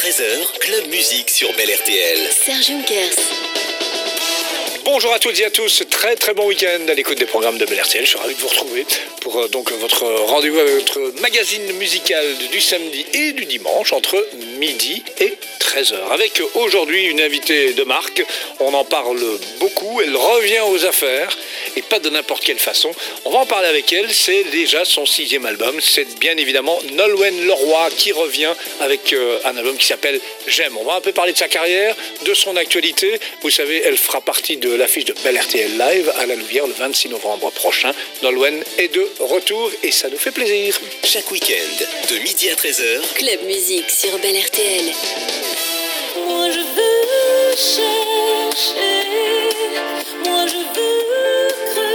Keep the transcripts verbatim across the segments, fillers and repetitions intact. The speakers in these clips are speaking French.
treize heures, Club Musique sur Bel R T L. Serge Junkers. Bonjour à toutes et à tous, très très bon week-end à l'écoute des programmes de Bel R T L. Je suis ravi de vous retrouver pour euh, donc votre rendez-vous avec votre magazine musical du samedi et du dimanche entre midi et treize heures. Avec aujourd'hui une invitée de marque, on en parle beaucoup, elle revient aux affaires et pas de n'importe quelle façon. On va en parler avec elle, c'est déjà son sixième album, c'est bien évidemment Nolwenn Leroy qui revient avec euh, un album qui s'appelle J'aime. On va un peu parler de sa carrière, de son actualité. Vous savez, elle fera partie de l'affiche de Bel R T L Live à la Louvière le vingt-six novembre prochain. Nolwenn est de retour et ça nous fait plaisir. Chaque week-end, de midi à treize heures, Club Musique sur Bel R T L. Moi je veux chercher, moi je veux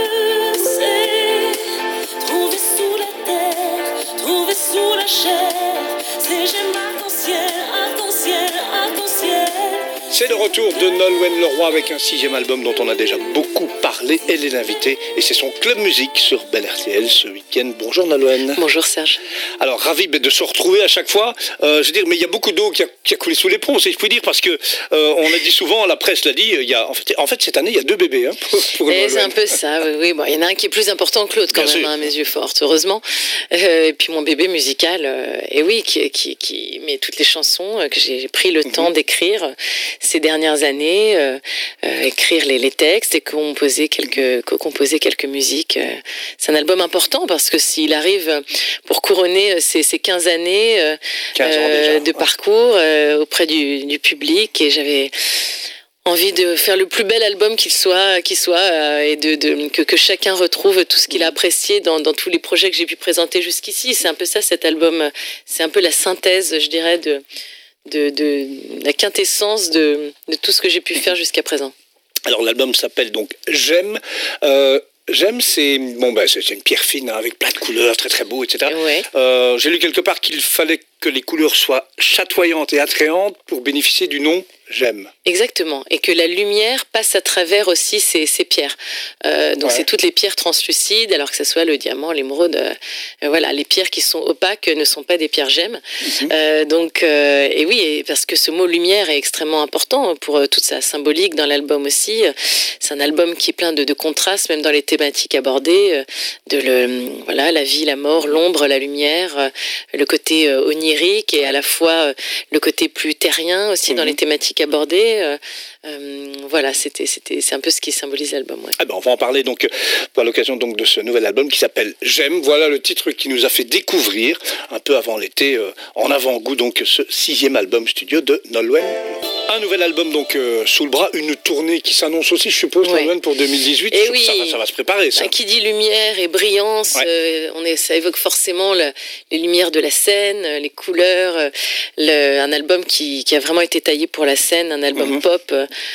creuser, trouver sous la terre, trouver sous la chair, c'est j'aime arc-en-ciel, arc-en-ciel, arc-en-ciel. C'est le retour de Nolwenn Leroy avec un sixième album dont on a déjà beaucoup parlé. Elle est l'invitée et c'est son Club Musique sur Bel R T L ce week-end. Bonjour Nolwenn. Bonjour Serge. Alors ravi de se retrouver à chaque fois. Euh, je veux dire, mais il y a beaucoup d'eau qui a, qui a coulé sous les ponts, si je puis dire, parce que euh, on a dit souvent, la presse l'a dit, il y a en fait, en fait cette année il y a deux bébés. Hein, pour, pour et c'est un peu ça. Oui, oui. Bon, il y en a un qui est plus important que l'autre quand Bien même, hein, à mes yeux forts, heureusement. Euh, et puis mon bébé musical, euh, et oui, qui, qui, qui met toutes les chansons euh, que j'ai pris le mm-hmm. temps d'écrire ces dernières années, euh, euh, écrire les, les textes et composer quelques, composer quelques musiques. Euh, c'est un album important parce que s'il arrive pour couronner ces, ces quinze années euh, quinze ans euh, déjà, de ouais. parcours euh, auprès du, du public, et j'avais envie de faire le plus bel album qu'il soit, qu'il soit euh, et de, de, que, que chacun retrouve tout ce qu'il a apprécié dans, dans tous les projets que j'ai pu présenter jusqu'ici. C'est un peu ça, cet album. C'est un peu la synthèse, je dirais, de De, de la quintessence de, de tout ce que j'ai pu faire jusqu'à présent. Alors l'album s'appelle donc J'aime. Euh, J'aime, c'est bon, ben, c'est, c'est une pierre fine hein, avec plein de couleurs, très très beau, et cetera. Ouais. Euh, j'ai lu quelque part qu'il fallait que les couleurs soient chatoyantes et attrayantes pour bénéficier du nom J'aime. Exactement, et que la lumière passe à travers aussi ces, ces pierres. Euh, donc ouais. C'est toutes les pierres translucides, alors que ce soit le diamant, l'émeraude, euh, voilà, les pierres qui sont opaques ne sont pas des pierres J'aime. Mm-hmm. Euh, donc, euh, et oui, et parce que ce mot lumière est extrêmement important pour euh, toute sa symbolique dans l'album aussi. C'est un album qui est plein de, de contrastes, même dans les thématiques abordées, euh, de le, voilà, la vie, la mort, l'ombre, la lumière, euh, le côté euh, onirique et à la fois euh, le côté plus terrien aussi mm-hmm. dans les thématiques abordées. Euh, euh, voilà, c'était, c'était, c'est un peu ce qui symbolise l'album. Ouais. Ah ben on va en parler donc à l'occasion donc de ce nouvel album qui s'appelle J'aime. Voilà le titre qui nous a fait découvrir un peu avant l'été, euh, en avant-goût donc ce sixième album studio de Nolwenn. Un nouvel album donc euh, sous le bras, une tournée qui s'annonce aussi, je suppose, ouais. Nolwenn, pour deux mille dix-huit. Et oui, ça, va, ça va se préparer, ça. Qui dit lumière et brillance, ouais. euh, on est, ça évoque forcément le, les lumières de la scène, les couleurs, le, un album qui, qui a vraiment été taillé pour la scène, un album mm-hmm. pop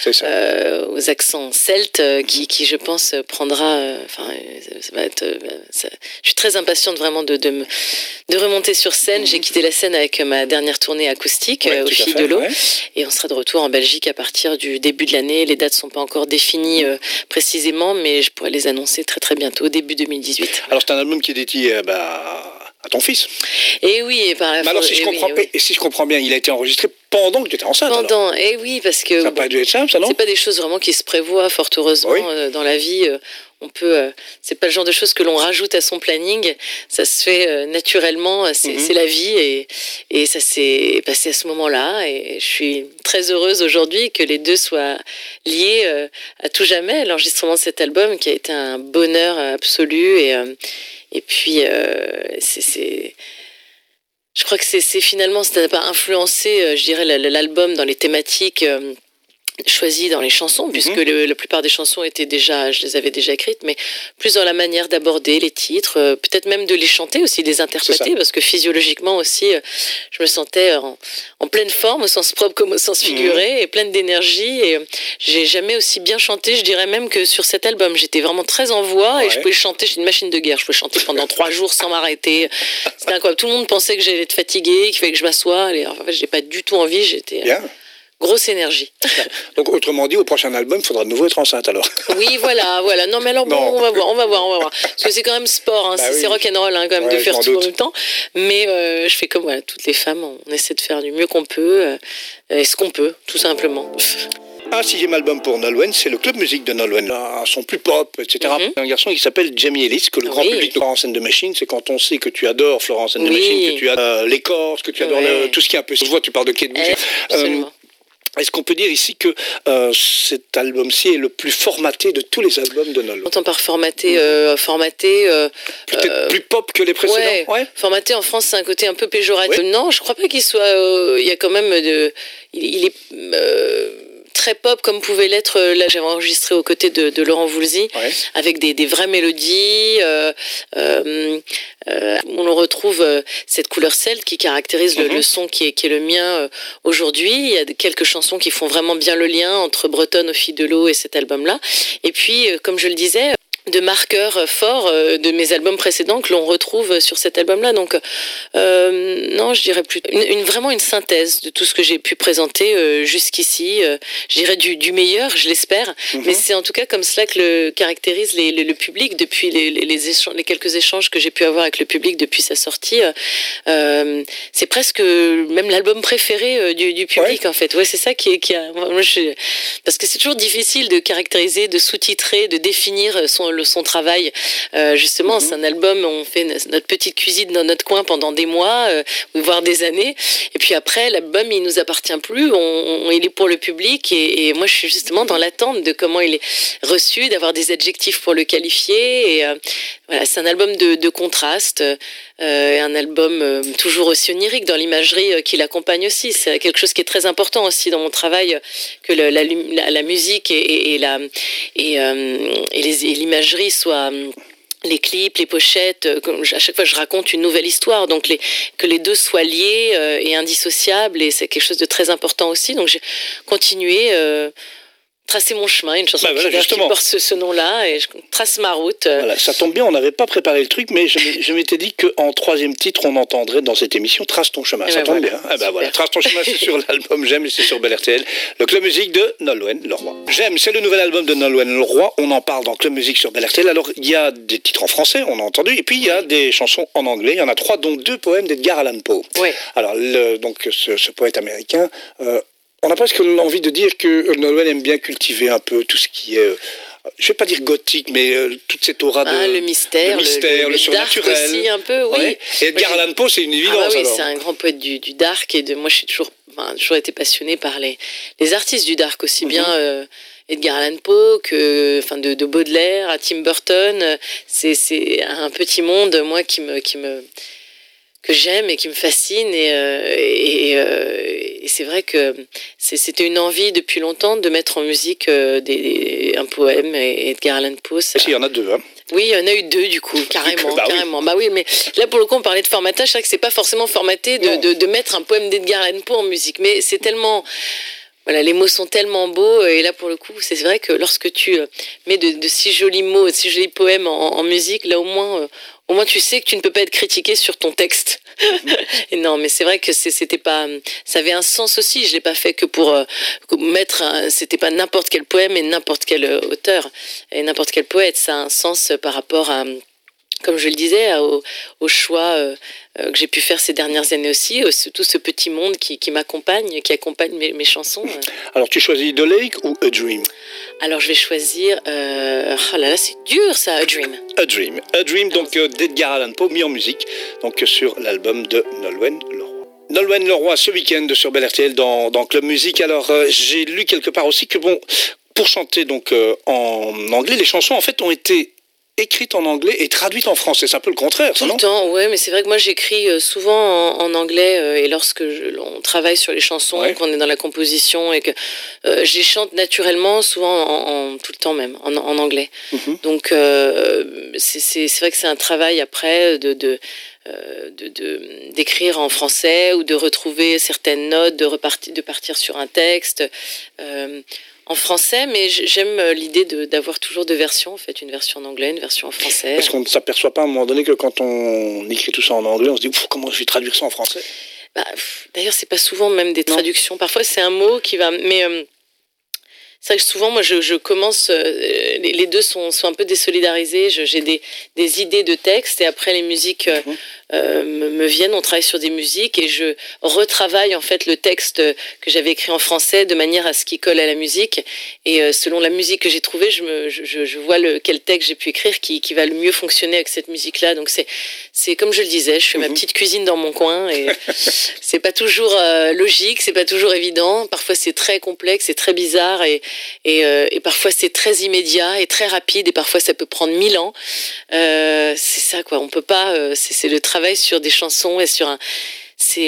euh, aux accents celtes, euh, qui, qui, je pense, prendra. Enfin, euh, ça va être. Euh, ça, je suis très impatiente vraiment de, de, me, de remonter sur scène. Mm-hmm. J'ai quitté la scène avec ma dernière tournée acoustique ouais, euh, au fil de l'eau, ouais. et on sera de retour en Belgique à partir du début de l'année. Les dates ne sont pas encore définies euh, précisément, mais je pourrais les annoncer très très bientôt, début deux mille dix-huit. Alors c'est un album qui est dédié euh, bah, à ton fils. Et oui. Et par, mais alors si, et je comprends, oui, et oui. Et si je comprends bien, il a été enregistré pendant que tu étais enceinte. Pendant, et oui, parce que... Ça n'a pas dû être simple, ça, non ? C'est pas des choses vraiment qui se prévoient, fort heureusement, oui. euh, dans la vie. Euh, on peut... Euh, c'est pas le genre de choses que l'on rajoute à son planning. Ça se fait euh, naturellement, c'est, mm-hmm. c'est la vie, et, et ça s'est passé à ce moment-là. Et je suis très heureuse aujourd'hui que les deux soient liés euh, à tout jamais. L'enregistrement de cet album qui a été un bonheur absolu. Et, euh, et puis, euh, c'est... c'est Je crois que c'est, c'est finalement, ça n'a pas influencé, euh, je dirais, l'album dans les thématiques euh, choisies dans les chansons, mm-hmm. puisque le, la plupart des chansons étaient déjà, je les avais déjà écrites, mais plus dans la manière d'aborder les titres, euh, peut-être même de les chanter aussi, de les interpréter, parce que physiologiquement aussi, euh, je me sentais en, en pleine forme, au sens propre comme au sens figuré, mmh. et pleine d'énergie, et euh, j'ai jamais aussi bien chanté, je dirais même que sur cet album. J'étais vraiment très en voix, ouais. et je pouvais chanter, j'étais une machine de guerre, je pouvais chanter pendant trois jours sans m'arrêter. C'était incroyable. Tout le monde pensait que j'allais être fatiguée, qu'il fallait que je m'assoie, et en fait, j'ai pas du tout envie, j'étais... Yeah. grosse énergie. Donc autrement dit, au prochain album, il faudra de nouveau être enceinte alors. Oui, voilà, voilà. Non, mais alors bon, on va voir, on va voir, on va voir. Parce que c'est quand même sport, hein, bah c'est, oui. c'est rock'n'roll hein, quand même ouais, de faire tout doute. En même temps. Mais euh, je fais comme voilà, toutes les femmes, on essaie de faire du mieux qu'on peut, euh, et ce qu'on peut, tout simplement. Un sixième album pour Nolwenn, c'est le club musique de Nolwenn. Un son plus pop, et cetera. Mm-hmm. Un garçon qui s'appelle Jamie Ellis, que le grand oui. public de Florence and the Machine, c'est quand on sait que tu adores Florence and the oui. Machine, que tu adores euh, les Corses, que tu adores ouais. le, tout ce qui est un peu... Je vois, tu parles de Kate Bush. Eh, euh, Est-ce qu'on peut dire ici que euh, cet album-ci est le plus formaté de tous les albums de Nolwenn? On entend par formaté, euh, formaté... Euh, Peut-être euh, plus pop que les précédents ouais. Ouais. Formaté en France, c'est un côté un peu péjoratif. Ouais. Non, je crois pas qu'il soit... Euh, il y a quand même de... Il, il est... Euh, très pop comme pouvait l'être, là j'avais enregistré aux côtés de, de Laurent Voulzy ouais. avec des, des vraies mélodies euh, euh, euh, on retrouve euh, cette couleur celte qui caractérise mm-hmm. le, le son qui est, qui est le mien euh, aujourd'hui. Il y a quelques chansons qui font vraiment bien le lien entre Bretonne aux filles de l'eau et cet album là et puis euh, comme je le disais de marqueurs forts euh, de mes albums précédents que l'on retrouve sur cet album-là. Donc, euh, non, je dirais plus une, une, vraiment une synthèse de tout ce que j'ai pu présenter euh, jusqu'ici. Euh, je dirais du, du meilleur, je l'espère. Mm-hmm. Mais c'est en tout cas comme cela que le caractérise les, les, le public depuis les, les, les, échanges, les quelques échanges que j'ai pu avoir avec le public depuis sa sortie. Euh, c'est presque même l'album préféré euh, du, du public, ouais. en fait. Ouais, c'est ça qui est... Qui a, moi, je, parce que c'est toujours difficile de caractériser, de sous-titrer, de définir son le son travail euh, justement mm-hmm. c'est un album, on fait notre petite cuisine dans notre coin pendant des mois euh, voire des années et puis après l'album il nous appartient plus, on, on, il est pour le public et, et moi je suis justement dans l'attente de comment il est reçu, d'avoir des adjectifs pour le qualifier et euh, voilà, c'est un album de, de contraste euh, un album euh, toujours aussi onirique dans l'imagerie euh, qui l'accompagne aussi, c'est quelque chose qui est très important aussi dans mon travail, que le, la, la, la musique et, et, et, la, et, euh, et, les, et l'imagerie soit les clips, les pochettes, à chaque fois je raconte une nouvelle histoire, donc les, que les deux soient liés euh, et indissociables, et c'est quelque chose de très important aussi, donc j'ai continué euh, tracer mon chemin, une chanson bah, voilà, qui, qui porte ce, ce nom-là, et je trace ma route. Voilà, ça tombe bien, on n'avait pas préparé le truc, mais je, je m'étais dit qu'en troisième titre, on entendrait dans cette émission Trace ton chemin. Et ça ben tombe voilà, bien. Ah ben voilà, Trace ton chemin, c'est sur l'album J'aime, et c'est sur Bel R T L, le Club Musique de Nolwenn Leroy. J'aime, c'est le nouvel album de Nolwenn Leroy, on en parle dans Club Musique sur Bel R T L. Alors, il y a des titres en français, on a entendu, et puis il y a des chansons en anglais, il y en a trois, dont deux poèmes d'Edgar Allan Poe. Oui. Alors, le, donc, ce, ce poète américain... Euh, on a presque envie de dire que Nolwenn aime bien cultiver un peu tout ce qui est, euh, je ne vais pas dire gothique, mais euh, toute cette aura de, ah, le mystère, le, mystère, le, le, le surnaturel. Dark aussi un peu, oui. Ouais. Et Edgar moi, Allan Poe, c'est une évidence. Ah bah oui, alors. C'est un grand poète du, du dark et de moi je suis toujours, enfin, toujours été passionnée par les, les artistes du dark aussi mm-hmm. bien. Euh, Edgar Allan Poe, que, enfin de, de Baudelaire à Tim Burton, c'est, c'est un petit monde moi qui me, qui me que j'aime et qui me fascine et, euh, et, euh, et c'est vrai que c'est, c'était une envie depuis longtemps de mettre en musique euh, des, des, un poème et Edgar Allan Poe. Ça... Si, il y en a deux, hein. Oui, il y en a eu deux du coup, carrément, bah, carrément. Oui. Bah oui, mais là pour le coup on parlait de formatage, c'est vrai que c'est pas forcément formaté de, de, de mettre un poème d'Edgar Allan Poe en musique, mais c'est tellement... Voilà, les mots sont tellement beaux et là pour le coup c'est vrai que lorsque tu mets de, de si jolis mots, de si jolis poèmes en, en musique, là au moins, euh, au moins tu sais que tu ne peux pas être critiqué sur ton texte. Et non, mais c'est vrai que c'est, c'était pas, ça avait un sens aussi. Je l'ai pas fait que pour euh, mettre, un, c'était pas n'importe quel poème et n'importe quel auteur et n'importe quel poète. Ça a un sens par rapport à, comme je le disais, au, au choix euh, que j'ai pu faire ces dernières années aussi, tout ce petit monde qui, qui m'accompagne, qui accompagne mes, mes chansons. Alors tu choisis The Lake ou A Dream? Alors je vais choisir, euh, oh là là c'est dur ça, A Dream. A Dream, A Dream donc euh, d'Edgar Allan Poe, mis en musique donc sur l'album de Nolwenn Leroy. Nolwenn Leroy ce week-end sur Bel R T L dans, dans Club Musique. Alors euh, j'ai lu quelque part aussi que bon, pour chanter donc euh, en anglais, les chansons en fait ont été écrite en anglais et traduite en français. C'est un peu le contraire, ça, non ? Tout le temps, ouais, mais c'est vrai que moi j'écris souvent en, en anglais euh, et lorsque je, on travaille sur les chansons, ouais. qu'on est dans la composition et que euh, je les chante naturellement, souvent en, en, tout le temps même, en, en anglais. Mm-hmm. Donc euh, c'est, c'est, c'est vrai que c'est un travail après de... de Euh, de, de, d'écrire en français ou de retrouver certaines notes, de, repartir, de partir sur un texte euh, en français, mais j'aime l'idée de, d'avoir toujours deux versions, en fait, une version en anglais, une version en français. Est-ce qu'on ne s'aperçoit pas à un moment donné que quand on écrit tout ça en anglais, on se dit comment je vais traduire ça en français ? Bah, pff, d'ailleurs, c'est pas souvent même des traductions. Non. Parfois, c'est un mot qui va... Mais euh, c'est vrai que souvent, moi, je, je commence... Euh, les, les deux sont, sont un peu désolidarisés. Je, j'ai des, des idées de texte et après, les musiques euh, mmh. euh, me, me viennent. On travaille sur des musiques et je retravaille, en fait, le texte que j'avais écrit en français de manière à ce qu'il colle à la musique. Et euh, selon la musique que j'ai trouvée, je, me, je, je vois le, quel texte j'ai pu écrire qui, qui va le mieux fonctionner avec cette musique-là. Donc, c'est, c'est comme je le disais, je fais mmh. ma petite cuisine dans mon coin et c'est pas toujours euh, logique, c'est pas toujours évident. Parfois, c'est très complexe, c'est très bizarre et Et, euh, et parfois c'est très immédiat et très rapide et parfois ça peut prendre mille ans. Euh, c'est ça quoi. On peut pas. Euh, c'est, c'est le travail sur des chansons et sur un. C'est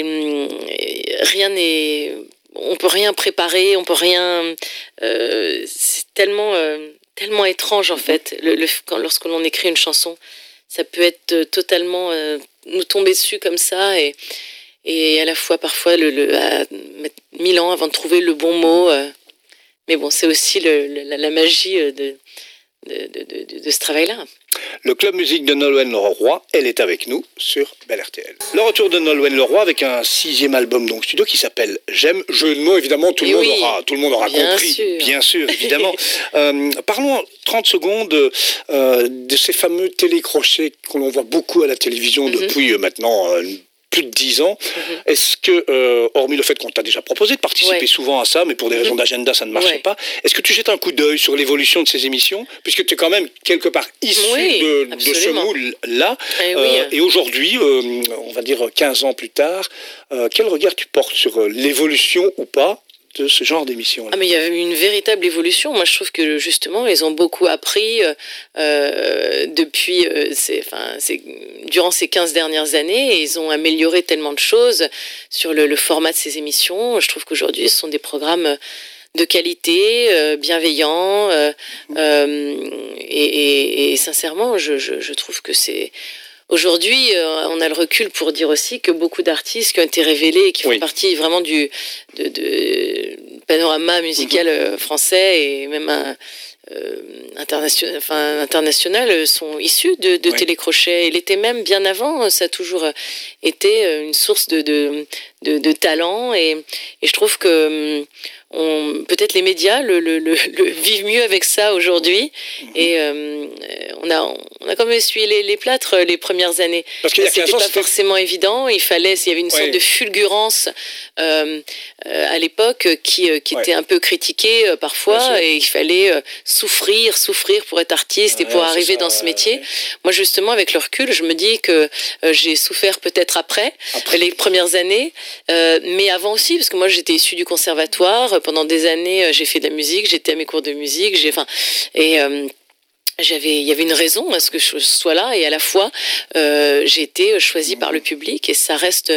rien n'est. On peut rien préparer. On peut rien. Euh, c'est tellement euh, tellement étrange en fait. Le, le quand lorsque l'on écrit une chanson, ça peut être totalement euh, nous tomber dessus comme ça et et à la fois parfois le, le à mettre mille ans avant de trouver le bon mot. Euh, Mais bon, c'est aussi le, le, la, la magie de, de, de, de, de ce travail-là. Le Club Musique de Nolwenn Leroy, elle est avec nous sur Bel R T L. Le retour de Nolwenn Leroy avec un sixième album donc studio qui s'appelle J'aime. Jeu de mots, évidemment, tout, le monde, oui, aura, tout le monde aura bien compris. Sûr. Bien sûr, évidemment. euh, parlons trente secondes euh, de ces fameux télécrochets que l'on voit beaucoup à la télévision mm-hmm. depuis euh, maintenant... Euh, plus de dix ans. Mm-hmm. Est-ce que, euh, hormis le fait qu'on t'a déjà proposé de participer ouais. souvent à ça, mais pour des raisons mm-hmm. d'agenda, ça ne marchait ouais. pas, est-ce que tu jettes un coup d'œil sur l'évolution de ces émissions, puisque tu es quand même quelque part issu oui, de, de ce moule-là, eh oui. euh, et aujourd'hui, euh, on va dire quinze ans plus tard, euh, quel regard tu portes sur euh, l'évolution ou pas de ce genre d'émission? Ah mais il y a eu une véritable évolution. Moi, je trouve que justement, ils ont beaucoup appris euh, depuis, euh, c'est, enfin, c'est, durant ces quinze dernières années, et ils ont amélioré tellement de choses sur le, le format de ces émissions. Je trouve qu'aujourd'hui, ce sont des programmes de qualité, euh, bienveillants, euh, euh, et, et, et sincèrement, je, je, je trouve que c'est... Aujourd'hui, euh, on a le recul pour dire aussi que beaucoup d'artistes qui ont été révélés et qui font oui. partie vraiment du de, de panorama musical mmh. français et même un, euh, international, enfin, international sont issus de, de oui. télécrochets. Il était même bien avant, ça a toujours été une source de, de, de, de talent et, et je trouve que on, peut-être les médias le, le, le, le vivent mieux avec ça aujourd'hui mmh. et euh, on a on a quand même essuyé les, les plâtres les premières années. Parce qu'il y a c'était pas c'était... forcément évident. Il fallait, il y avait une sorte oui. de fulgurance euh, euh, à l'époque qui qui ouais. était un peu critiquée euh, parfois et il fallait euh, souffrir, souffrir pour être artiste ouais, et pour arriver ça, dans ce métier. Ouais. Moi justement avec le recul, je me dis que euh, j'ai souffert peut-être après, après. les premières années, euh, mais avant aussi parce que moi j'étais issue du conservatoire. Pendant des années, j'ai fait de la musique, j'étais à mes cours de musique, j'ai, enfin, et euh, j'avais, il y avait une raison à ce que je sois là, et à la fois, euh, j'ai été choisie par le public, et ça reste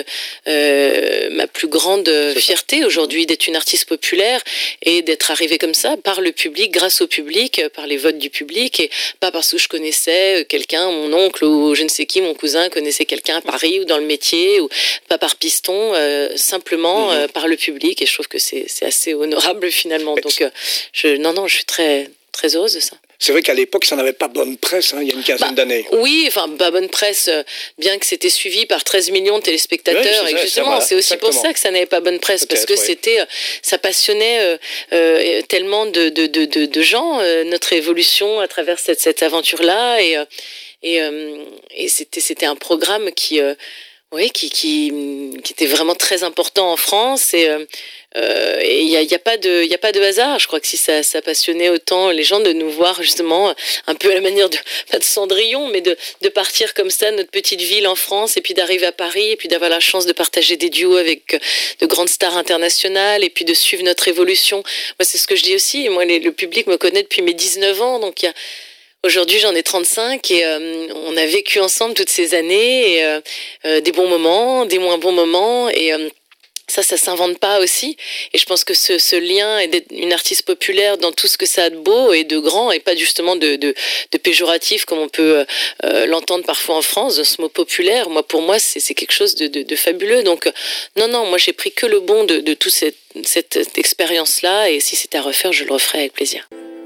euh, ma plus grande fierté aujourd'hui d'être une artiste populaire et d'être arrivée comme ça par le public, grâce au public, par les votes du public, et pas parce que je connaissais quelqu'un, mon oncle ou je ne sais qui, mon cousin connaissait quelqu'un à Paris ou dans le métier, ou pas par piston, euh, simplement euh, par le public, et je trouve que c'est, c'est assez honorable finalement. Donc, euh, je, non, non, je suis très, très heureuse de ça. C'est vrai qu'à l'époque, ça n'avait pas bonne presse, hein, il y a une quinzaine bah, d'années. Oui, enfin, pas bonne presse, euh, bien que c'était suivi par treize millions de téléspectateurs. Oui, et justement, c'est, c'est aussi exactement. Pour ça que ça n'avait pas bonne presse, peut-être, parce que oui. c'était, euh, ça passionnait euh, euh, tellement de, de, de, de, de gens, euh, notre évolution à travers cette, cette aventure-là. Et, euh, et, euh, et c'était, c'était un programme qui... Euh, Oui, qui, qui, qui était vraiment très important en France et il euh, n'y a, y a pas de, y a pas de hasard. Je crois que si ça, ça passionnait autant les gens de nous voir justement un peu à la manière de, pas de Cendrillon, mais de, de partir comme ça, notre petite ville en France, et puis d'arriver à Paris, et puis d'avoir la chance de partager des duos avec de grandes stars internationales, et puis de suivre notre évolution. Moi, c'est ce que je dis aussi. Moi, les, le public me connaît depuis mes dix-neuf ans, donc il y a... Aujourd'hui, j'en ai trente-cinq et euh, on a vécu ensemble toutes ces années, et, euh, euh, des bons moments, des moins bons moments, et euh, ça, ça s'invente pas aussi. Et je pense que ce, ce lien et d'être une artiste populaire dans tout ce que ça a de beau et de grand, et pas justement de, de, de péjoratif comme on peut euh, l'entendre parfois en France, ce mot populaire, moi, pour moi, c'est, c'est quelque chose de, de, de fabuleux. Donc, non, non, moi, j'ai pris que le bon de, de toute cette, cette expérience-là, et si c'était à refaire, je le referais avec plaisir.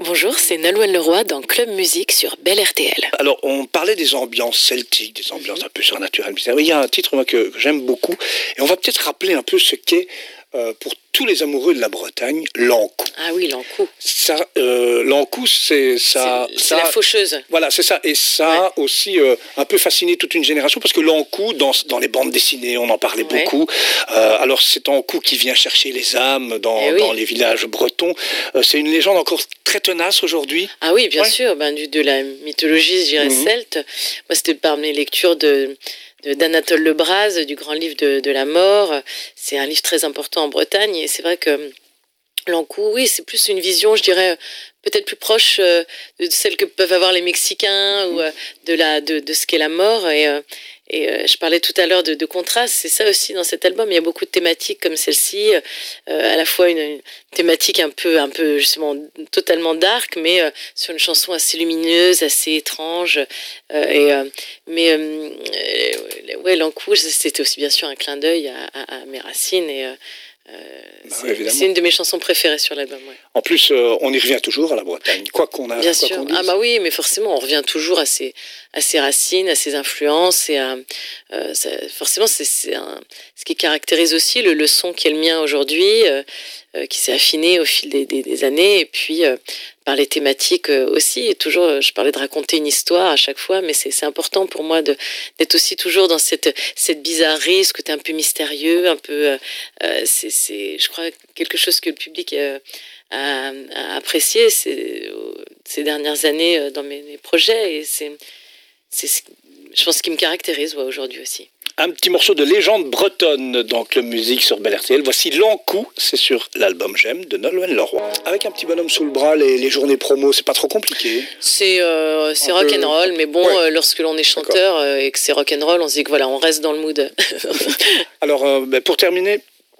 Bonjour, c'est Nolwenn Leroy dans Club Musique sur Belle R T L. Alors, on parlait des ambiances celtiques, des ambiances un peu surnaturelles. Il y a un titre moi, que, que j'aime beaucoup, et on va peut-être rappeler un peu ce qu'est, euh, pour tous les amoureux de la Bretagne, l'Ankou. Ah oui, l'Ankou. Ça, euh, l'Ankou, c'est ça. C'est, c'est ça, la faucheuse. Voilà, c'est ça. Et ça ouais. a aussi euh, un peu fasciné toute une génération, parce que l'Ankou, dans, dans les bandes dessinées, on en parlait ouais. beaucoup. Euh, alors, cet Ankou qui vient chercher les âmes dans, eh oui. dans les villages bretons, euh, c'est une légende encore très tenace aujourd'hui. Ah oui, bien ouais. sûr. Ben, du, de la mythologie, je dirais, mmh. celte. Moi, c'était par mes lectures de... d'Anatole Lebras, du grand livre de, de la mort. C'est un livre très important en Bretagne, et c'est vrai que l'Ankou, oui, c'est plus une vision, je dirais, peut-être plus proche de celle que peuvent avoir les Mexicains, mmh. ou de, la, de, de ce qu'est la mort. Et, et je parlais tout à l'heure de, de contraste, c'est ça aussi dans cet album. Il y a beaucoup de thématiques comme celle-ci, euh, à la fois une, une thématique un peu, un peu justement totalement dark, mais euh, sur une chanson assez lumineuse, assez étrange. Euh, et, euh, mais euh, ouais, l'Ankou, c'était aussi bien sûr un clin d'œil à, à, à mes racines, et euh, Euh, bah, c'est, c'est une de mes chansons préférées sur l'album. Ouais. En plus, euh, on y revient toujours à la Bretagne, quoi qu'on a. Bien quoi sûr. Qu'on dise. Ah bah oui, mais forcément, on revient toujours à ses, à ses racines, à ses influences, et à, euh, ça, forcément, c'est, c'est un, ce qui caractérise aussi le, le son qui est le mien aujourd'hui, euh, euh, qui s'est affiné au fil des, des, des années, et puis euh, par les thématiques aussi. Et toujours, je parlais de raconter une histoire à chaque fois, mais c'est, c'est important pour moi de, d'être aussi toujours dans cette, cette bizarrerie, ce côté un peu mystérieux, un peu, euh, c'est, c'est, je crois, quelque chose que le public euh, a, a apprécié ces, ces dernières années dans mes, mes projets, et c'est, c'est, je pense, ce qui me caractérise ouais, aujourd'hui aussi. Un petit morceau de légende bretonne dans Club Musique sur Belle R T L. Voici l'Ankou, c'est sur l'album J'aime de Nolwenn Leroy. Avec un petit bonhomme sous le bras, les, les journées promo, c'est pas trop compliqué. C'est, euh, c'est rock'n'roll, peu... mais bon, ouais. euh, lorsque l'on est chanteur euh, et que c'est rock'n'roll, on se dit que voilà, on reste dans le mood. Alors, euh, ben, pour terminer,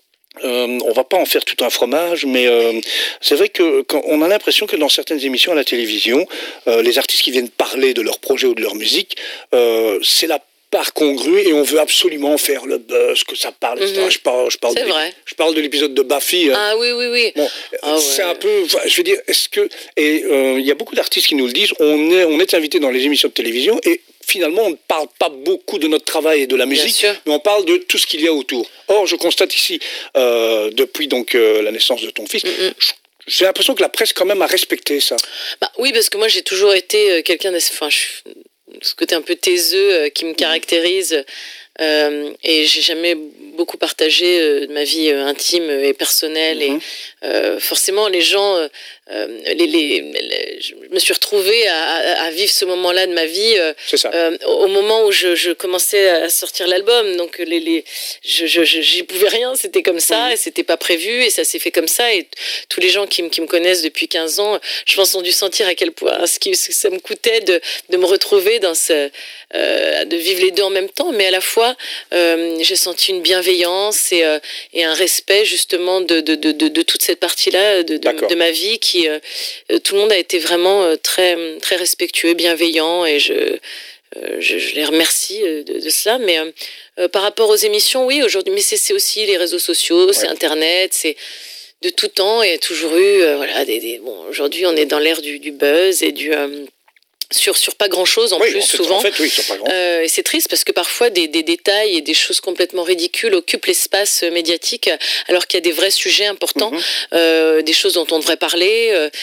Euh, on va pas en faire tout un fromage, mais euh, c'est vrai que quand on a l'impression que dans certaines émissions à la télévision, euh, les artistes qui viennent parler de leur projet ou de leur musique, euh, c'est la part congrue et on veut absolument faire le buzz, que ça parle, et cetera. Mm-hmm. Je parle, je parle, c'est de, vrai. Je parle de l'épisode de Buffy. Hein. Ah oui, oui, oui. Bon, ah, c'est ouais. un peu, je veux dire, est-ce que, et il euh, y a beaucoup d'artistes qui nous le disent, on est, on est invité dans les émissions de télévision et finalement, on ne parle pas beaucoup de notre travail et de la musique, mais on parle de tout ce qu'il y a autour. Or, je constate ici, euh, depuis donc euh, la naissance de ton fils, mm-hmm. je, j'ai l'impression que la presse quand même a respecté ça. Bah, oui, parce que moi, j'ai toujours été quelqu'un d'assez... Enfin, je suis... ce côté un peu taiseux euh, qui me caractérise, euh, et j'ai jamais beaucoup partagé euh, ma vie euh, intime et personnelle, mm-hmm. et euh, forcément les gens euh, les, les, les, je me suis retrouvée à, à, à vivre ce moment-là de ma vie euh, euh, au moment où je, je commençais à sortir l'album, donc les, les, je, je, je, j'y pouvais rien, c'était comme ça, mm-hmm. et c'était pas prévu, et ça s'est fait comme ça, et tous les gens qui, qui me connaissent depuis quinze ans, je pense, ont dû sentir à quel point ce qui, ça me coûtait de, de me retrouver dans ce, euh, de vivre les deux en même temps, mais à la fois euh, j'ai senti une bienveillance et, euh, et un respect justement de, de, de, de, de toute cette partie-là de, de, de ma vie, qui euh, tout le monde a été vraiment euh, très, très respectueux, bienveillant, et je, euh, je, je les remercie de, de cela. Mais euh, par rapport aux émissions, oui, aujourd'hui, mais c'est, c'est aussi les réseaux sociaux, ouais. c'est Internet, c'est de tout temps, et toujours eu, euh, voilà, des, des, bon, aujourd'hui on est dans l'ère du, du buzz et du... Euh, Sur, sur pas grand-chose en oui, plus, en fait, souvent. En fait, oui, sur pas grand. Euh, et c'est triste parce que parfois des, des détails et des choses complètement ridicules occupent l'espace médiatique, alors qu'il y a des vrais sujets importants, mm-hmm. euh, des choses dont on devrait parler,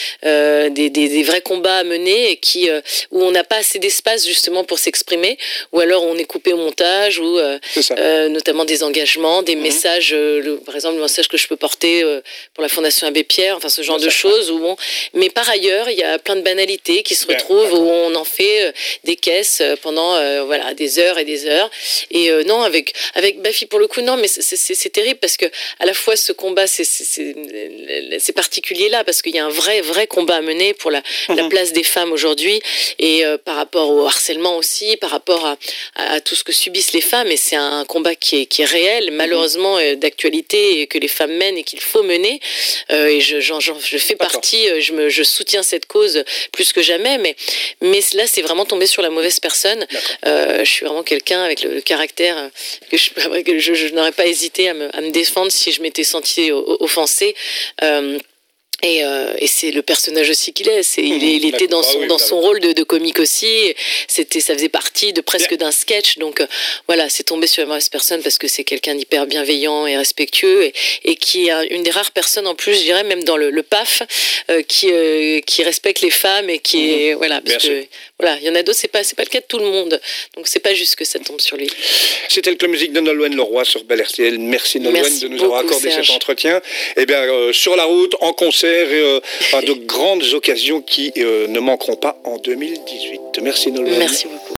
euh, des, des, des vrais combats à mener, et qui, euh, où on n'a pas assez d'espace justement pour s'exprimer, ou alors on est coupé au montage, ou euh, euh, notamment des engagements, des mm-hmm. messages, euh, le, par exemple le message que je peux porter euh, pour la Fondation Abbé Pierre, enfin ce genre c'est de ça. choses. Où bon, mais par ailleurs, il y a plein de banalités qui se Bien, retrouvent, d'accord. où on en fait des caisses pendant euh, voilà, des heures et des heures. Et euh, non, avec, avec Bafi, pour le coup, non, mais c'est, c'est, c'est terrible, parce que à la fois ce combat, c'est, c'est, c'est, c'est particulier là, parce qu'il y a un vrai, vrai combat à mener pour la, mm-hmm. la place des femmes aujourd'hui, et euh, par rapport au harcèlement aussi, par rapport à, à, à tout ce que subissent les femmes, et c'est un combat qui est, qui est réel, malheureusement, mm-hmm. euh, d'actualité, et que les femmes mènent et qu'il faut mener. Euh, et je, j'en, j'en, je fais D'accord. partie, je, me, je soutiens cette cause plus que jamais, mais Mais là, c'est vraiment tombé sur la mauvaise personne. Euh, je suis vraiment quelqu'un avec le, le caractère que je, que je, je n'aurais pas hésité à me, à me défendre si je m'étais sentie offensée. Euh, Et, euh, et c'est le personnage aussi qu'il est. C'est, il, est, il était dans son, ah oui, dans son rôle de, de comique aussi. C'était, ça faisait partie de presque d'un sketch. Donc euh, voilà, c'est tombé sur une mauvaise personne parce que c'est quelqu'un d'hyper bienveillant et respectueux et, et qui est une des rares personnes en plus, je dirais même dans le, le P A F, euh, qui, euh, qui respecte les femmes et qui mmh. est voilà parce Bien que sûr. Voilà, il y en a d'autres, c'est pas c'est pas le cas de tout le monde. Donc c'est pas juste que ça tombe sur lui. C'était le club musique de Nolwenn Leroy sur Bel R T L. Merci Nolwenn Merci de nous beaucoup, avoir accordé Serge. Cet entretien. Et bien euh, sur la route, en concert. Et euh, de grandes occasions qui euh, ne manqueront pas en deux mille dix-huit. Merci Nolwenn. Merci beaucoup.